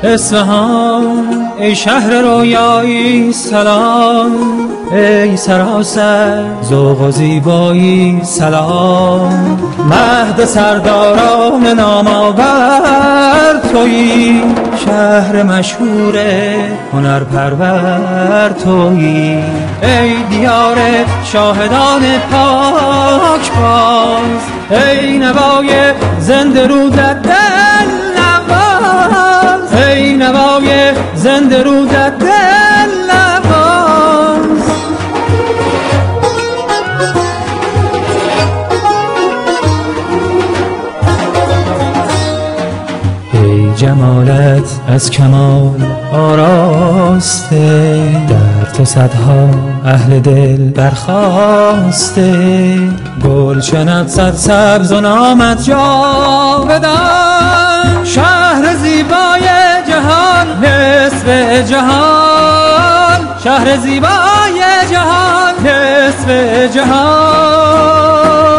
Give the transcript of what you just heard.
اصفهان ای شهر رویایی سلام، ای سراسر ذوق و زیبایی سلام. مهد سرداران نامآور تویی، شهر مشهور هنرپرور تویی. ای دیار شاهدان پاک باز، ای نوای زنده رو در دل نواز، ای نوای زنده رو در دل نواز. ای جمالت از کمال آراسته، در تو صدها اهل دل برخاسته. گلشنت سرسبز و نامت جاودان، شهر زیبای جهان نصف جهان، شهر زیبای جهان نصف جهان.